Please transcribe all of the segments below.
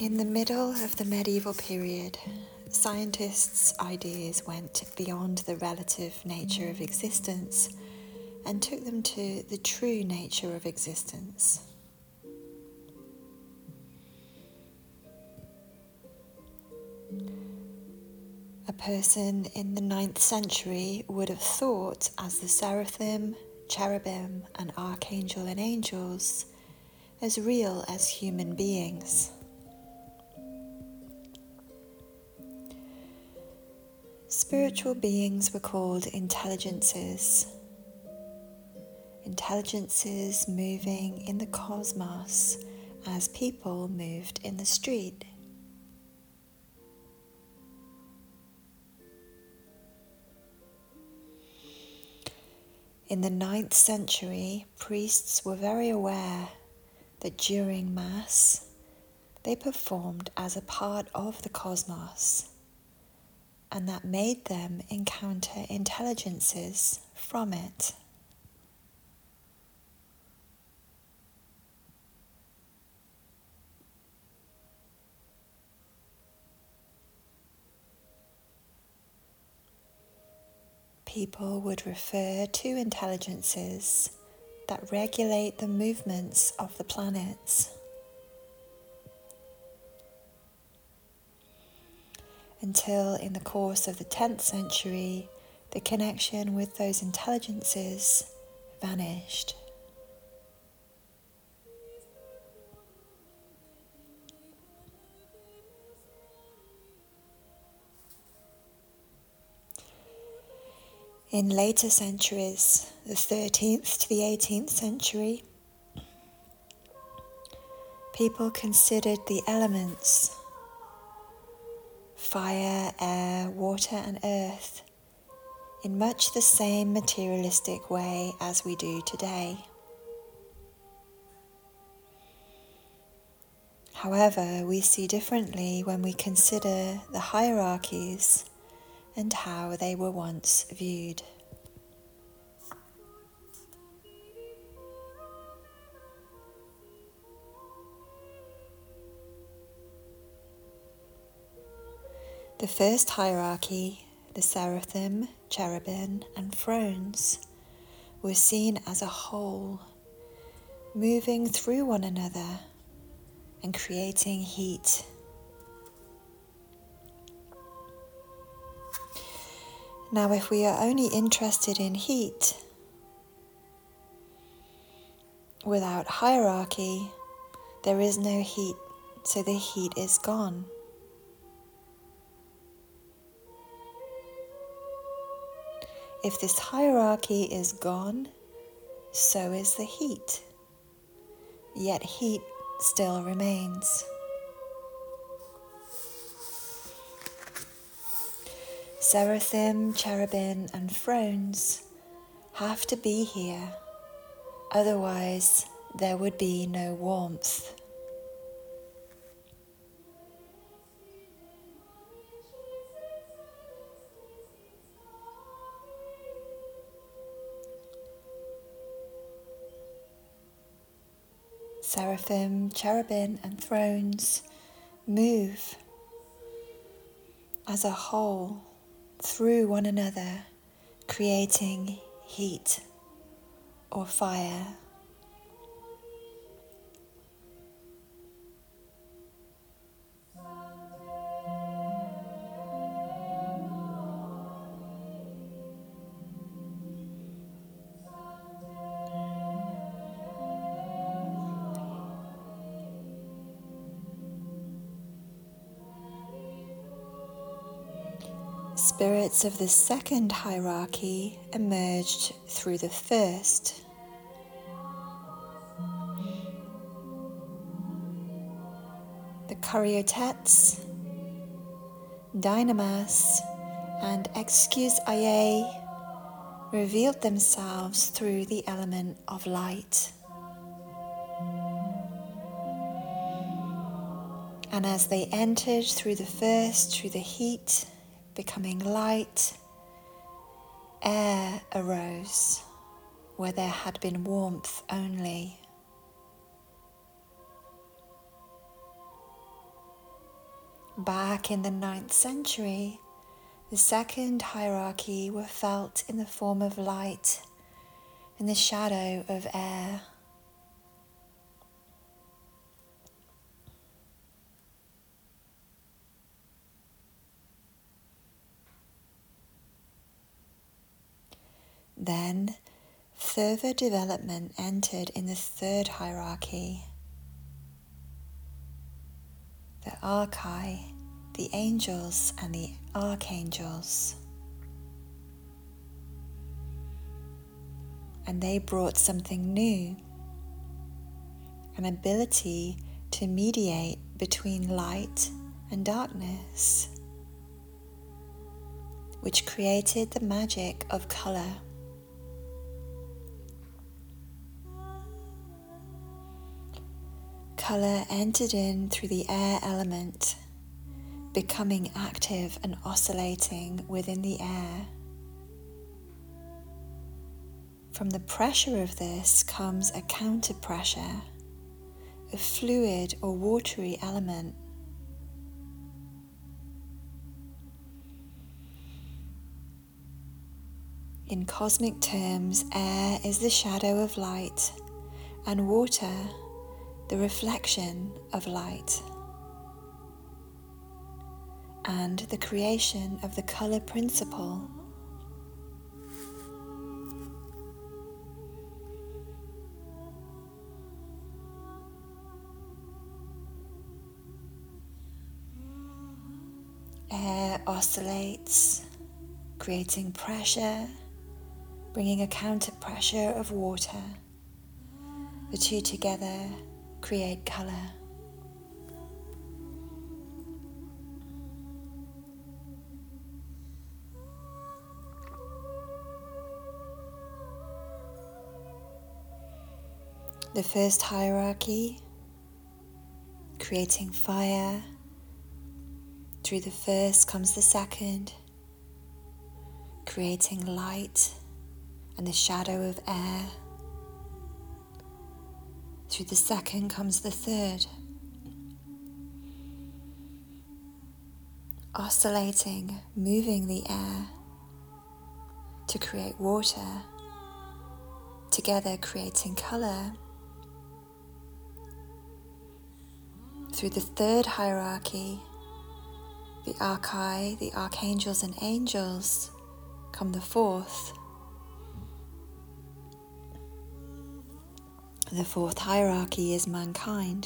In the middle of the medieval period, scientists' ideas went beyond the relative nature of existence and took them to the true nature of existence. A person in the 9th century would have thought as the seraphim, cherubim, and archangel and angels as real as human beings. Spiritual beings were called intelligences. Intelligences moving in the cosmos as people moved in the street. In the 9th century, priests were very aware that during Mass, they performed as a part of the cosmos, and that made them encounter intelligences from it. People would refer to intelligences that regulate the movements of the planets. Until in the course of the 10th century, the connection with those intelligences vanished. In later centuries, the 13th to the 18th century, people considered the elements, fire, air, water, and earth, in much the same materialistic way as we do today. However, we see differently when we consider the hierarchies and how they were once viewed. The first hierarchy, the seraphim, cherubim, and thrones, were seen as a whole, moving through one another and creating heat. Now, if we are only interested in heat, without hierarchy, there is no heat, so the heat is gone. If this hierarchy is gone, so is the heat. Yet heat still remains. Seraphim, cherubim, and thrones have to be here, otherwise there would be no warmth. Seraphim, cherubim, and thrones move as a whole through one another, creating heat or fire. Spirits of the second hierarchy emerged through the first. The Caryatids, Dynamas, and Excuse Aye revealed themselves through the element of light. And as they entered through the first, through the heat, becoming light, air arose where there had been warmth only. Back in the 9th century, the second hierarchy were felt in the form of light and the shadow of air. Then, further development entered in the third hierarchy, the archai, the angels and the archangels. And they brought something new, an ability to mediate between light and darkness, which created the magic of color. Color entered in through the air element, becoming active and oscillating within the air. From the pressure of this comes a counter pressure, a fluid or watery element. In cosmic terms, air is the shadow of light, and water the reflection of light, and the creation of the color principle. Air oscillates, creating pressure, bringing a counter pressure of water. The two together create color. The first hierarchy, creating fire. Through the first comes the second, creating light and the shadow of air. Through the second comes the third, oscillating, moving the air to create water, together creating color. Through the third hierarchy, the archai, the archangels and angels, come the fourth. The fourth hierarchy is mankind.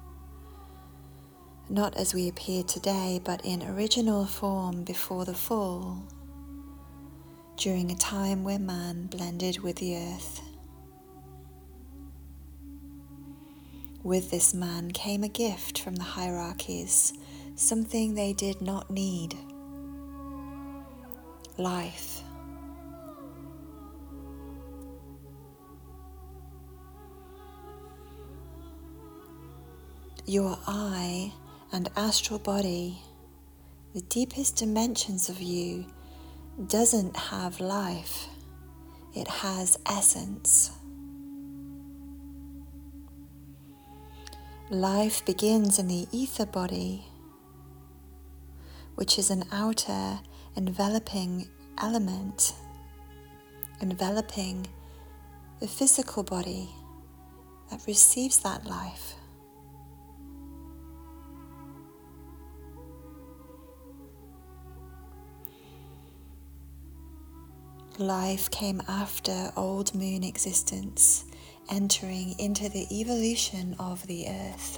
Not as we appear today, but in original form before the fall, during a time where man blended with the earth. With this man came a gift from the hierarchies, something they did not need: life. Your eye and astral body, the deepest dimensions of you, doesn't have life. It has essence. Life begins in the ether body, which is an outer enveloping element, enveloping the physical body that receives that life. Life came after old moon existence, entering into the evolution of the earth.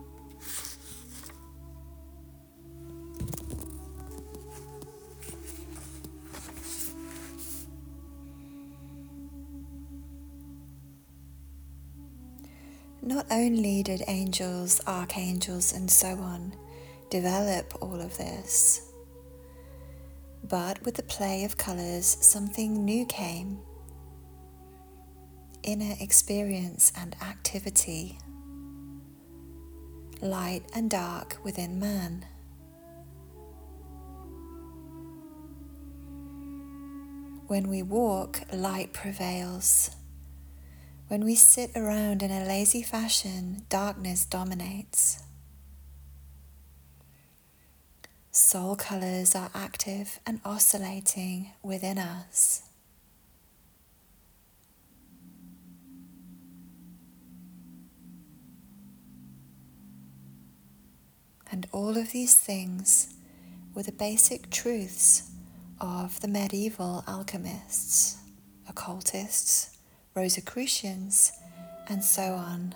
Not only did angels, archangels, and so on develop all of this, but with the play of colors, something new came: inner experience and activity, light and dark within man. When we walk, light prevails. When we sit around in a lazy fashion, darkness dominates. Soul colors are active and oscillating within us. And all of these things were the basic truths of the medieval alchemists, occultists, Rosicrucians, and so on.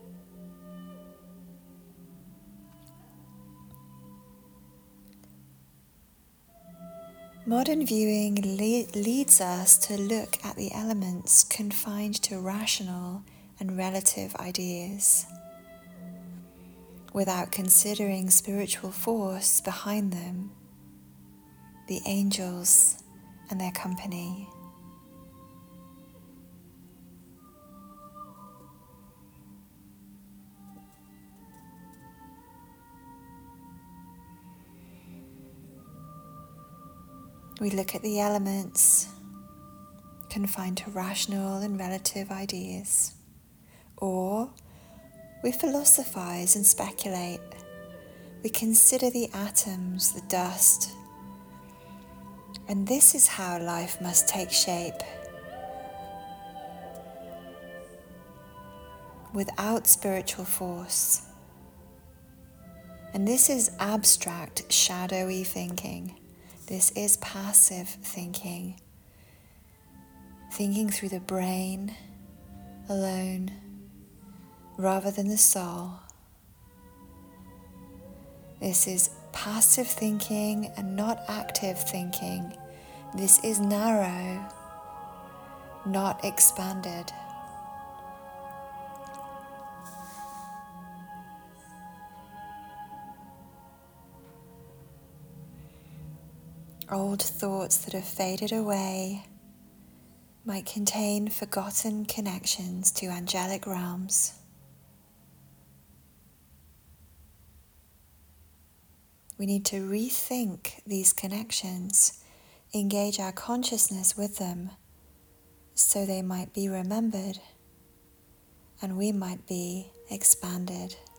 Modern viewing leads us to look at the elements confined to rational and relative ideas, without considering spiritual force behind them, the angels and their company. We look at the elements confined to rational and relative ideas, or we philosophize and speculate. We consider the atoms, the dust, and this is how life must take shape. Without spiritual force. And this is abstract, shadowy thinking. This is passive thinking. Thinking through the brain alone, rather than the soul. This is passive thinking and not active thinking. This is narrow, not expanded. Old thoughts that have faded away might contain forgotten connections to angelic realms. We need to rethink these connections, engage our consciousness with them, so they might be remembered and we might be expanded.